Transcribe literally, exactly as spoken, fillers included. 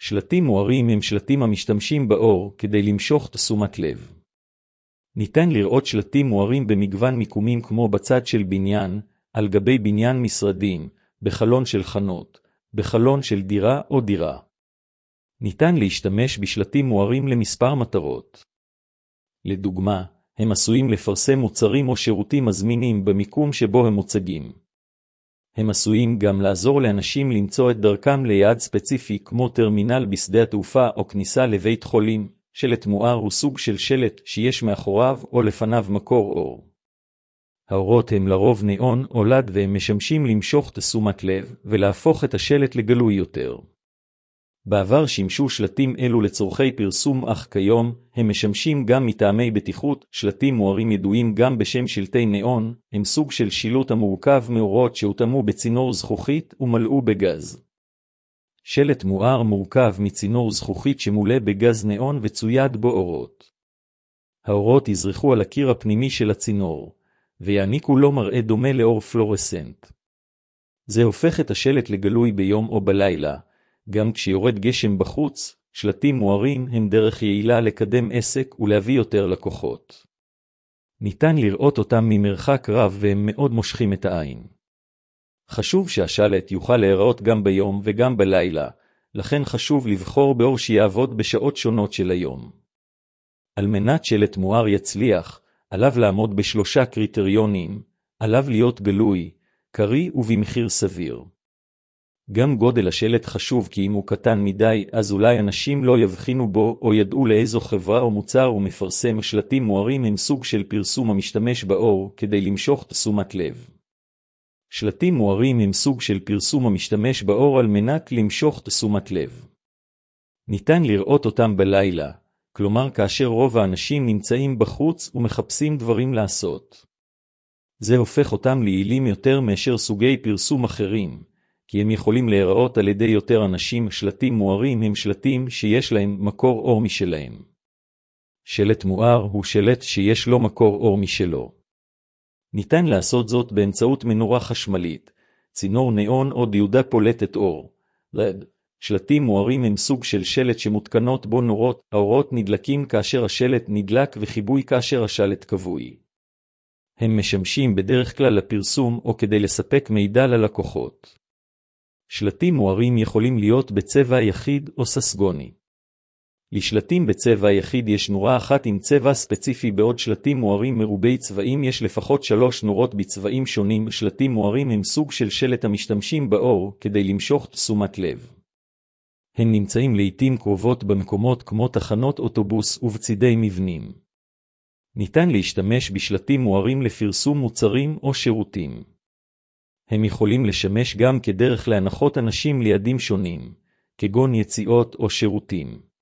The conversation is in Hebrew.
שלטים מוארים הם שלטים המשתמשים באור כדי למשוך תשומת לב. ניתן לראות שלטים מוארים במגוון מיקומים כמו בצד של בניין, על גבי בניין משרדים, בחלון של חנות, בחלון של דירה או דירה. ניתן להשתמש בשלטים מוארים למספר מטרות. לדוגמה, הם עשויים לפרסם מוצרים או שירותים מזמינים במיקום שבו הם מוצגים. הם עשויים גם לעזור לאנשים למצוא את דרכם ליעד ספציפי כמו טרמינל בשדה התעופה או כניסה לבית חולים. שלט מואר הוא סוג של שלט שיש מאחוריו או לפניו מקור אור. האורות הם לרוב ניאון או לד והם משמשים למשוך תשומת לב ולהפוך את השלט לגלוי יותר. בעבר שימשו שלטים אלו לצורכי פרסום אך כיום הם משמשים גם מטעמי בטיחות. שלטים מוארים ידועים גם בשם שלטי ניאון, הם סוג של שילוט המורכב מאורות שהותאמו בצינור זכוכית ומלאו בגז. שלט מואר מורכב מצינור זכוכית שמולא בגז ניאון וצויד בו אורות. האורות יזרחו על הקיר הפנימי של הצינור, ויעניקו לו מראה דומה לאור פלורסנט. זה הופך את השלט לגלוי ביום או בלילה. גם כשיורד גשם בחוץ, שלטים מוארים הם דרך יעילה לקדם עסק ולהביא יותר לקוחות. ניתן לראות אותם ממרחק רב והם מאוד מושכים את העין. חשוב שהשלט יוכל להיראות גם ביום וגם בלילה, לכן חשוב לבחור באור שיעבוד בשעות שונות של היום. על מנת שלט מואר יצליח, עליו לעמוד בשלושה קריטריונים, עליו להיות גלוי, קרי ובמחיר סביר. גם גודל השלט חשוב כי אם הוא קטן מדי, אז אולי אנשים לא יבחינו בו או ידעו לאיזו חברה או מוצר הוא מפרסם. שלטים מוארים הם סוג של פרסום המשתמש באור כדי למשוך תשומת לב. שלטים מוארים הם סוג של פרסום המשתמש באור על מנת למשוך תשומת לב. ניתן לראות אותם בלילה, כלומר כאשר רוב האנשים נמצאים בחוץ ומחפשים דברים לעשות. זה הופך אותם ליעילים יותר מאשר סוגי פרסום אחרים, כי הם יכולים להיראות על ידי יותר אנשים. שלטים מוארים הם שלטים שיש להם מקור אור משלהם. שלט מואר הוא שלט שיש לו מקור אור משלו. ניתן לעשות זאת באמצעות מנורה חשמלית, צינור ניאון או דיודה פולטת אור, לד. שלטים מוארים הם סוג של שלט שמותקנות בו נורות. האורות נדלקים כאשר השלט נדלק וחיבוי כאשר השלט כבוי. הם משמשים בדרך כלל לפרסום או כדי לספק מידע ללקוחות. שלטים מוארים יכולים להיות בצבע יחיד או ססגוני. לשלטים בצבע יחיד יש נורה אחת עם צבע ספציפי, בעוד שלטים מוארים מרובי צבעים יש לפחות שלוש נורות בצבעים שונים. שלטים מוארים הם סוג של שלט המשתמשים באור כדי למשוך תשומת לב. הם נמצאים לעתים קרובות במקומות כמו תחנות אוטובוס ובצידי מבנים. ניתן להשתמש בשלטים מוארים לפרסום מוצרים או שירותים. הם יכולים לשמש גם כדרך להנחות אנשים ליעדים שונים, כגון יציאות או שירותים.